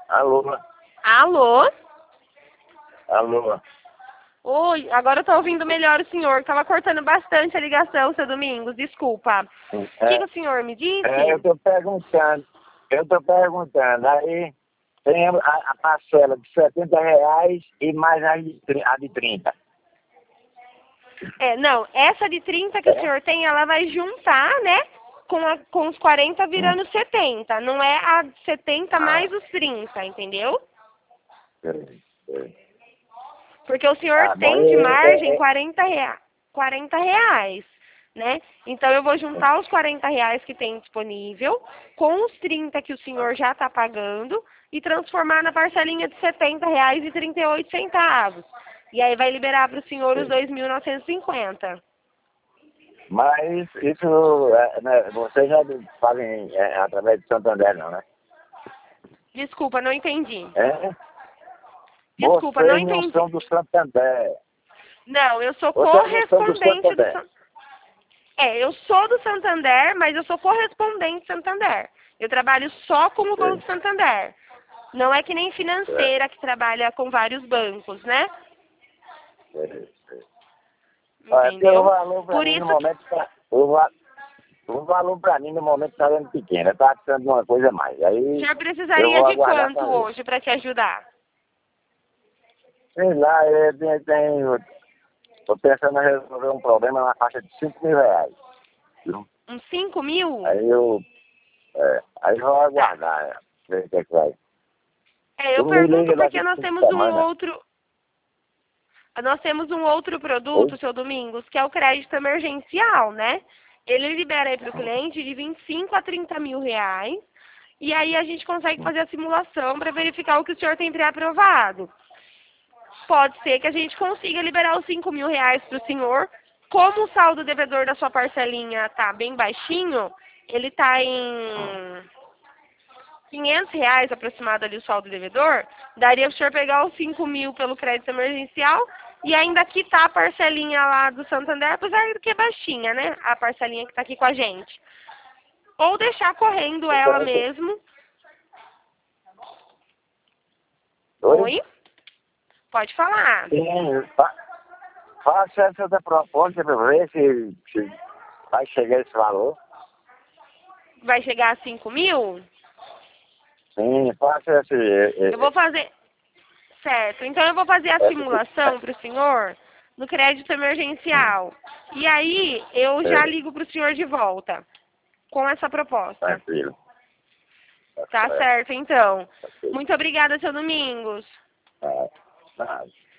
Alô? Alô? Alô? Oi, agora eu tô ouvindo melhor o senhor. Tava cortando bastante a ligação, seu Domingos. Desculpa. O que o senhor me disse? Eu tô perguntando, aí tem a parcela de R$ 70 e mais a de 30. Não, essa de 30 que o senhor tem, ela vai juntar, né? Com os 40 virando 70. Não é a 70 mais os 30, entendeu? Porque o senhor Bom, tem de margem R$ 40, né? Então eu vou juntar os R$ 40 que tem disponível com os 30 que o senhor já está pagando e transformar na parcelinha de R$ 70,38. E aí vai liberar para o senhor os 2.950. mas isso, né, vocês já fazem através de Santander, não, né? Desculpa, não entendi. Desculpa, não Vocês não entendi. são do Santander. Não, eu sou Vocês não são do correspondente do Santander. eu sou do Santander, mas eu sou correspondente do Santander. Eu trabalho só como Banco Santander. Não é que nem financeira que trabalha com vários bancos, né? Entendeu? O valor para Por mim isso no momento o valor para mim no momento está dando pequeno. Está precisando de uma coisa a mais. Aí já eu precisaria vou de aguardar quanto para ver. hoje para te ajudar? Sei lá, estou pensando em resolver um problema na faixa de R$ 5.000. Viu? Uns 5.000? Aí eu vou Tá. aguardar, ver o que é que vai. Eu Tu me pergunto liga porque daqui nós 5 temos um semanas. outro. Nós temos um outro Oi? produto, seu Domingos, que é o crédito emergencial, né? Ele libera aí para o cliente de 25 a 30 mil reais. E aí a gente consegue fazer a simulação para verificar o que o senhor tem pré-aprovado. Pode ser que a gente consiga liberar os 5 mil reais para o senhor. Como o saldo devedor da sua parcelinha tá bem baixinho, ele tá em R$ 500 aproximado ali o saldo devedor, daria para o senhor pegar os 5 mil pelo crédito emergencial e ainda quitar a parcelinha lá do Santander, apesar do que é baixinha, né? A parcelinha que está aqui com a gente. Ou deixar correndo ela mesmo. Oi? Oi? Pode falar. Sim, faça essa da proposta para ver se vai chegar esse valor. Vai chegar a 5 mil? Sim, faça esse... Eu vou fazer... Certo. Então eu vou fazer a simulação para o senhor no crédito emergencial. E aí eu já ligo para o senhor de volta com essa proposta. Tranquilo. Tá certo, então. Muito obrigada, seu Domingos. Nada.